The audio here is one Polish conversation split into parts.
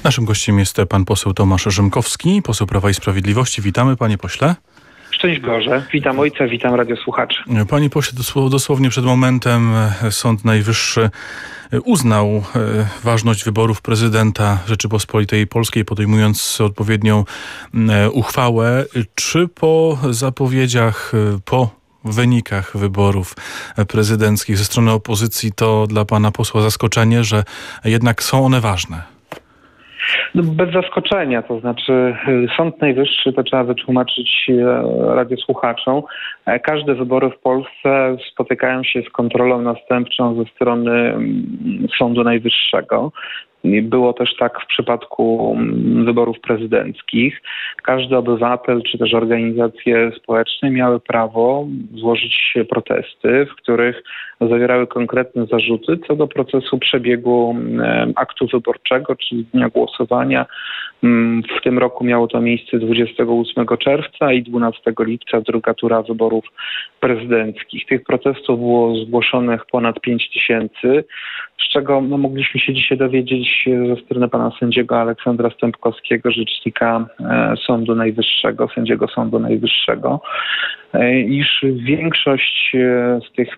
Naszym gościem jest pan poseł Tomasz Rzymkowski, poseł Prawa i Sprawiedliwości. Witamy, panie pośle. Szczęść Boże. Witam ojca, witam radiosłuchaczy. Panie pośle, dosłownie przed momentem Sąd Najwyższy uznał ważność wyborów prezydenta Rzeczypospolitej Polskiej, podejmując odpowiednią uchwałę. Czy po zapowiedziach, po wynikach wyborów prezydenckich ze strony opozycji to dla pana posła zaskoczenie, że jednak są one ważne? No, bez zaskoczenia, to znaczy Sąd Najwyższy, to trzeba wytłumaczyć radiosłuchaczom, każde wybory w Polsce spotykają się z kontrolą następczą ze strony Sądu Najwyższego. Było też tak w przypadku wyborów prezydenckich. Każdy obywatel czy też organizacje społeczne miały prawo złożyć protesty, w których zawierały konkretne zarzuty co do procesu przebiegu aktu wyborczego, czyli dnia głosowania. W tym roku miało to miejsce 28 czerwca i 12 lipca, druga tura wyborów prezydenckich. Tych protestów było zgłoszonych ponad 5 000, z czego mogliśmy się dzisiaj dowiedzieć ze strony pana sędziego Aleksandra Stępkowskiego, rzecznika Sądu Najwyższego, sędziego Sądu Najwyższego, iż większość z tych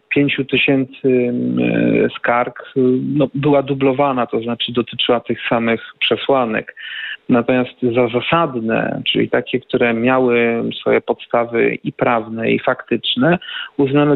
5 000 skarg była dublowana, to znaczy dotyczyła tych samych przesłanek. Natomiast za zasadne, czyli takie, które miały swoje podstawy i prawne, i faktyczne, uznano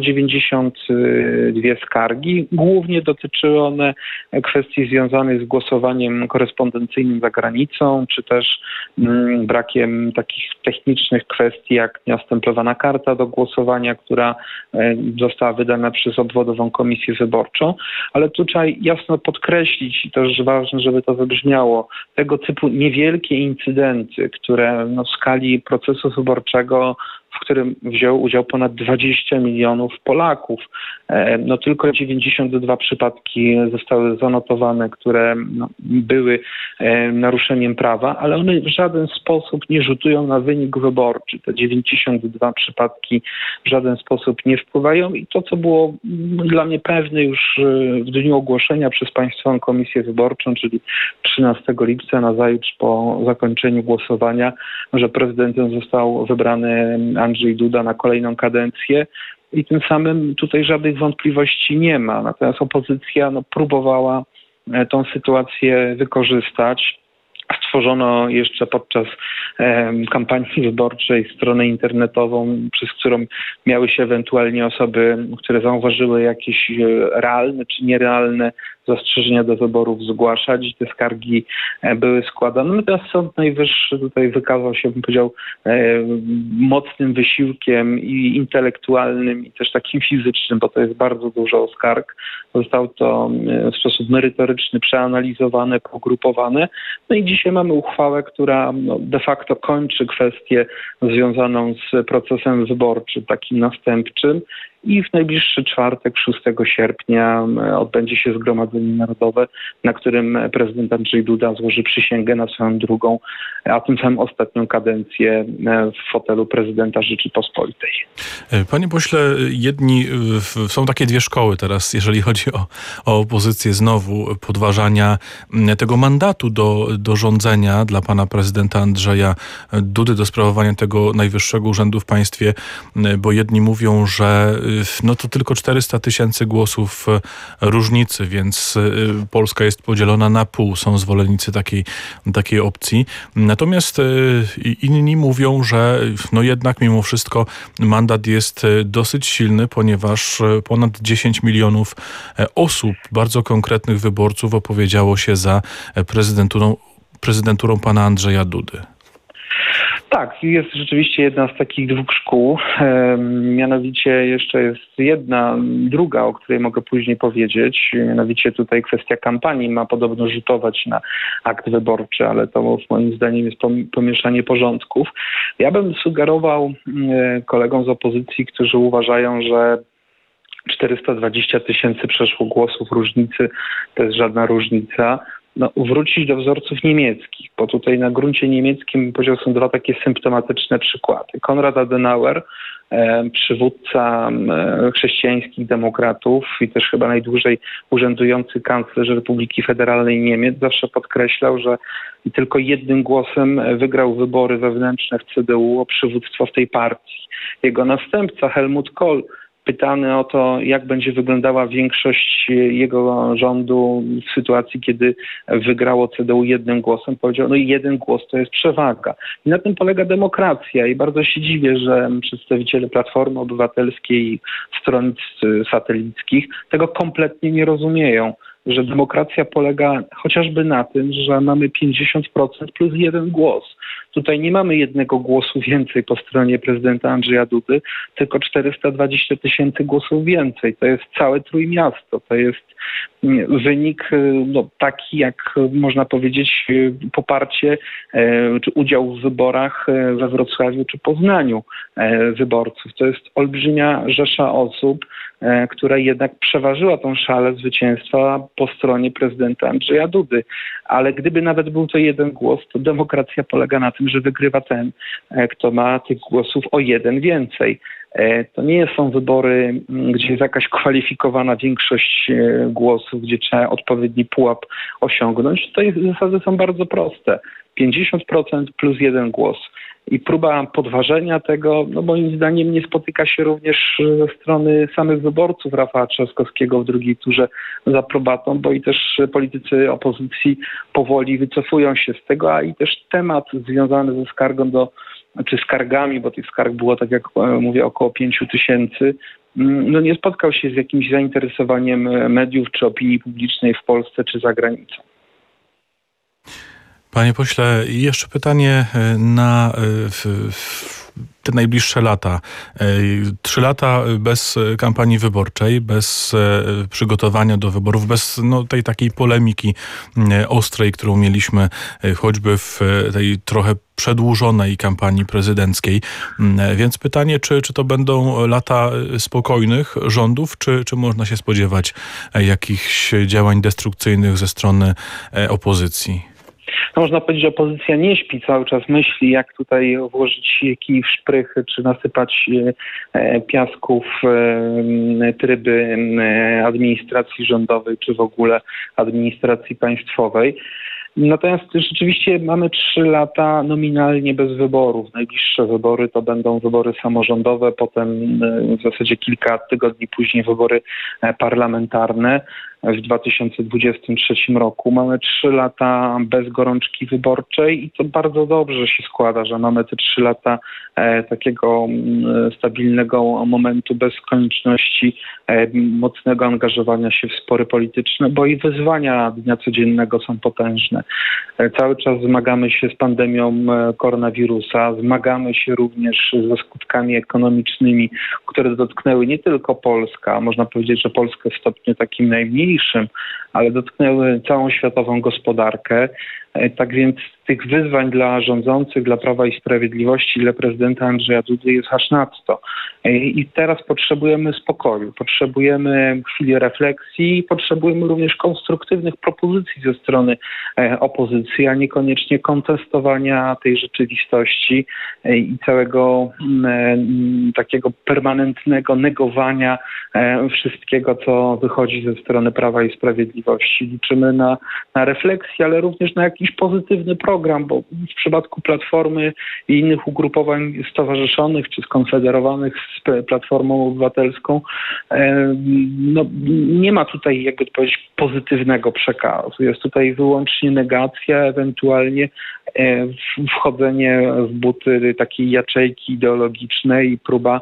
92 skargi. Głównie dotyczyły one kwestii związanych z głosowaniem korespondencyjnym za granicą, czy też brakiem takich technicznych kwestii, jak niastemplowana karta do głosowania, która została wydana przez obwodową komisję wyborczą. Ale tu trzeba jasno podkreślić, i też ważne, żeby to wybrzmiało, tego typu niewielkie incydenty, które w skali procesu wyborczego, w którym wziął udział ponad 20 milionów Polaków. Tylko 92 przypadki zostały zanotowane, które były naruszeniem prawa, ale one w żaden sposób nie rzutują na wynik wyborczy. Te 92 przypadki w żaden sposób nie wpływają i to, co było dla mnie pewne już w dniu ogłoszenia przez Państwową Komisję Wyborczą, czyli 13 lipca, nazajutrz po zakończeniu głosowania, że prezydentem został wybrany Andrzej Duda na kolejną kadencję i tym samym tutaj żadnych wątpliwości nie ma. Natomiast opozycja próbowała tą sytuację wykorzystać. Stworzono jeszcze podczas kampanii wyborczej stronę internetową, przez którą miały się ewentualnie osoby, które zauważyły jakieś realne czy nierealne zastrzeżenia do wyborów zgłaszać. Te skargi były składane. Natomiast Sąd Najwyższy tutaj wykazał się, bym powiedział, mocnym wysiłkiem i intelektualnym, i też takim fizycznym, bo to jest bardzo dużo skarg. Zostało to w sposób merytoryczny przeanalizowane, pogrupowane. I dzisiaj mamy uchwałę, która de facto kończy kwestię związaną z procesem wyborczym, takim następczym. I w najbliższy czwartek, 6 sierpnia, odbędzie się Zgromadzenie Narodowe, na którym prezydent Andrzej Duda złoży przysięgę na swoją drugą, a tym samym ostatnią kadencję w fotelu prezydenta Rzeczypospolitej. Panie pośle, są takie dwie szkoły teraz, jeżeli chodzi o opozycję, znowu podważania tego mandatu do rządzenia dla pana prezydenta Andrzeja Dudy, do sprawowania tego najwyższego urzędu w państwie, bo jedni mówią, że to tylko 400 000 głosów różnicy, więc Polska jest podzielona na pół. Są zwolennicy takiej opcji. Natomiast inni mówią, że jednak mimo wszystko mandat jest dosyć silny, ponieważ ponad 10 milionów osób, bardzo konkretnych wyborców, opowiedziało się za prezydenturą pana Andrzeja Dudy. Tak, jest rzeczywiście jedna z takich dwóch szkół. Mianowicie jeszcze jest druga, o której mogę później powiedzieć. Mianowicie tutaj kwestia kampanii ma podobno rzutować na akt wyborczy, ale to moim zdaniem jest pomieszanie porządków. Ja bym sugerował kolegom z opozycji, którzy uważają, że 420 000 przeszło głosów różnicy to jest żadna różnica, wrócić do wzorców niemieckich, bo tutaj na gruncie niemieckim, bym powiedział, są dwa takie symptomatyczne przykłady. Konrad Adenauer przywódca chrześcijańskich demokratów i też chyba najdłużej urzędujący kanclerz Republiki Federalnej Niemiec zawsze podkreślał, że tylko jednym głosem wygrał wybory wewnętrzne w CDU o przywództwo w tej partii. Jego następca Helmut Kohl, pytany o to, jak będzie wyglądała większość jego rządu w sytuacji, kiedy wygrało CDU jednym głosem, powiedział, no i jeden głos to jest przewaga. I na tym polega demokracja i bardzo się dziwię, że przedstawiciele Platformy Obywatelskiej i stronnic satelickich tego kompletnie nie rozumieją, że demokracja polega chociażby na tym, że mamy 50% plus jeden głos. Tutaj nie mamy jednego głosu więcej po stronie prezydenta Andrzeja Dudy, tylko 420 000 głosów więcej. To jest całe Trójmiasto. To jest wynik taki, jak można powiedzieć, poparcie czy udział w wyborach we Wrocławiu czy Poznaniu wyborców. To jest olbrzymia rzesza osób, która jednak przeważyła tą szalę zwycięstwa po stronie prezydenta Andrzeja Dudy. Ale gdyby nawet był to jeden głos, to demokracja polega na tym, że wygrywa ten, kto ma tych głosów o jeden więcej. To nie są wybory, gdzie jest jakaś kwalifikowana większość głosów, gdzie trzeba odpowiedni pułap osiągnąć. Tutaj zasady są bardzo proste. 50% plus jeden głos. I próba podważenia tego, moim zdaniem nie spotyka się również ze strony samych wyborców Rafała Trzaskowskiego w drugiej turze z aprobatą, bo i też politycy opozycji powoli wycofują się z tego, a i też temat związany ze skargą czy skargami, bo tych skarg było, tak jak mówię, około 5000, nie spotkał się z jakimś zainteresowaniem mediów czy opinii publicznej w Polsce czy za granicą. Panie pośle, jeszcze pytanie na te najbliższe lata. 3 lata bez kampanii wyborczej, bez przygotowania do wyborów, bez tej takiej polemiki ostrej, którą mieliśmy choćby w tej trochę przedłużonej kampanii prezydenckiej. Więc pytanie, czy to będą lata spokojnych rządów, czy można się spodziewać jakichś działań destrukcyjnych ze strony opozycji? Można powiedzieć, że opozycja nie śpi, cały czas myśli, jak tutaj włożyć kij w szprychy, czy nasypać piasków tryby administracji rządowej, czy w ogóle administracji państwowej. Natomiast rzeczywiście mamy 3 lata nominalnie bez wyborów. Najbliższe wybory to będą wybory samorządowe, potem w zasadzie kilka tygodni później wybory parlamentarne w 2023 roku. Mamy 3 lata bez gorączki wyborczej i to bardzo dobrze się składa, że mamy te 3 lata takiego stabilnego momentu bez konieczności mocnego angażowania się w spory polityczne, bo i wyzwania dnia codziennego są potężne. Cały czas zmagamy się z pandemią koronawirusa, zmagamy się również ze skutkami ekonomicznymi, które dotknęły nie tylko Polskę, a można powiedzieć, że Polskę w stopniu takim najmniejszym, ale dotknęły całą światową gospodarkę. Tak więc tych wyzwań dla rządzących, dla Prawa i Sprawiedliwości, dla prezydenta Andrzeja Dudy jest aż nadto. I teraz potrzebujemy spokoju, potrzebujemy chwili refleksji, potrzebujemy również konstruktywnych propozycji ze strony opozycji, a niekoniecznie kontestowania tej rzeczywistości i całego takiego permanentnego negowania wszystkiego, co wychodzi ze strony Prawa i Sprawiedliwości. Liczymy na refleksję, ale również na jakiś pozytywny program, bo w przypadku Platformy i innych ugrupowań stowarzyszonych czy skonfederowanych z Platformą Obywatelską nie ma tutaj, jakby to powiedzieć, pozytywnego przekazu. Jest tutaj wyłącznie negacja, ewentualnie wchodzenie w buty takiej jaczejki ideologicznej i próba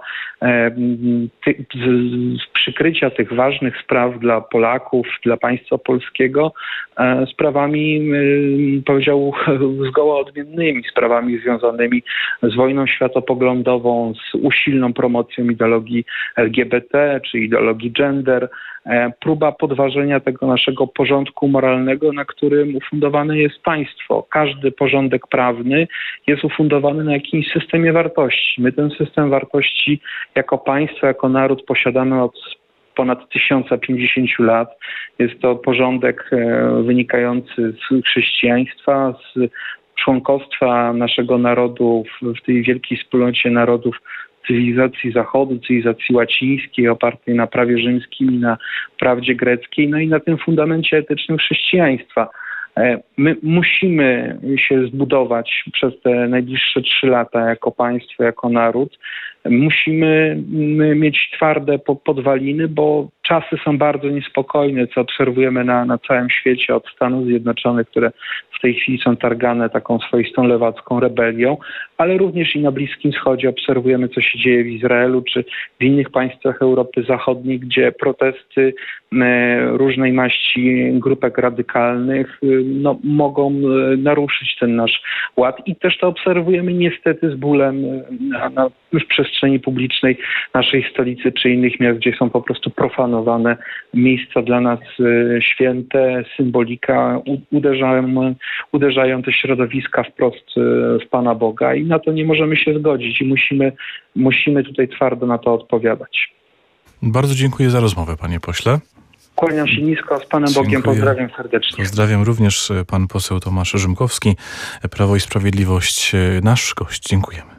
przykrycia tych ważnych spraw dla Polaków, dla państwa polskiego sprawami, powiedział, zgoła odmiennymi, sprawami związanymi z wojną światopoglądową, z usilną promocją ideologii LGBT czy ideologii gender. Próba podważenia tego naszego porządku moralnego, na którym ufundowane jest państwo. Każdy porządek prawny jest ufundowany na jakimś systemie wartości. My ten system wartości jako państwo, jako naród posiadamy od ponad 1050 lat. Jest to porządek wynikający z chrześcijaństwa, z członkostwa naszego narodu w tej wielkiej wspólnocie narodów cywilizacji Zachodu, cywilizacji łacińskiej, opartej na prawie rzymskim i na prawdzie greckiej, no i na tym fundamencie etycznym chrześcijaństwa. My musimy się zbudować przez te najbliższe 3 lata jako państwo, jako naród. Musimy mieć twarde podwaliny, bo czasy są bardzo niespokojne, co obserwujemy na całym świecie, od Stanów Zjednoczonych, które w tej chwili są targane taką swoistą lewacką rebelią, ale również i na Bliskim Wschodzie obserwujemy, co się dzieje w Izraelu czy w innych państwach Europy Zachodniej, gdzie protesty różnej maści grupek radykalnych mogą naruszyć ten nasz ład i też to obserwujemy niestety z bólem w przestrzeni publicznej naszej stolicy czy innych miast, gdzie są po prostu profanowane miejsca dla nas święte, symbolika, uderzają te środowiska wprost w Pana Boga i na to nie możemy się zgodzić i musimy tutaj twardo na to odpowiadać. Bardzo dziękuję za rozmowę, panie pośle. Kłaniam się nisko, z Panem Bogiem, pozdrawiam serdecznie. Pozdrawiam również pan poseł Tomasz Rzymkowski, Prawo i Sprawiedliwość, nasz gość. Dziękujemy.